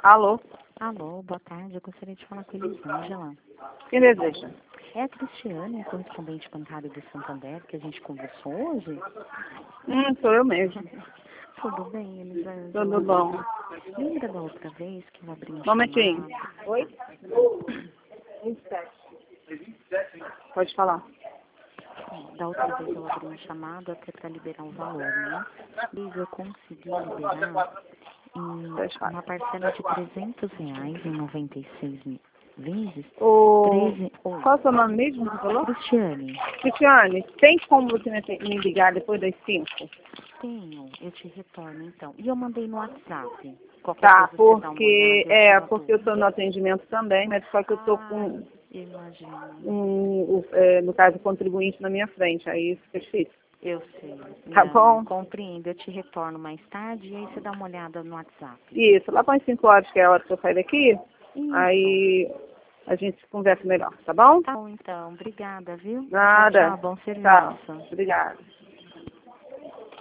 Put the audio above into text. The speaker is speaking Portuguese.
Alô? Alô, boa tarde. Eu gostaria de falar com a Elisângela. Quem deseja? É a Cristiane, correspondente bancário do Santander, que a gente conversou hoje? Sou eu mesmo. Tudo bem, Elisângela? Tudo bom. Lembra da outra vez que eu abri um Momentinho. chamado? Oi? 27. Pode falar. Da outra vez eu abri um chamado até para liberar o valor, né? Mas eu consegui liberar em uma parcela de R$ 300 em 96 vezes. Qual é o seu nome mesmo que você falou? Cristiane, Cristiane, tem como você me ligar depois das 5? tenho, eu te retorno então. E eu mandei no WhatsApp. Qualquer Tá, coisa você dá uma olhada, eu tiro a porque eu dúvida. tô no atendimento também, mas só que eu tô com, Imagino. no caso, o contribuinte na minha frente, aí fica difícil. Eu sei. Tá Não, bom? compreendo. Eu te retorno mais tarde e aí você dá uma olhada no WhatsApp. Isso, lá para as 5 horas, que é a hora que eu sair daqui, Isso. aí a gente conversa melhor, tá bom? Tá bom, então. Obrigada, viu? Nada. Tchau, tchau. Bom Tchau. serviço. Obrigada.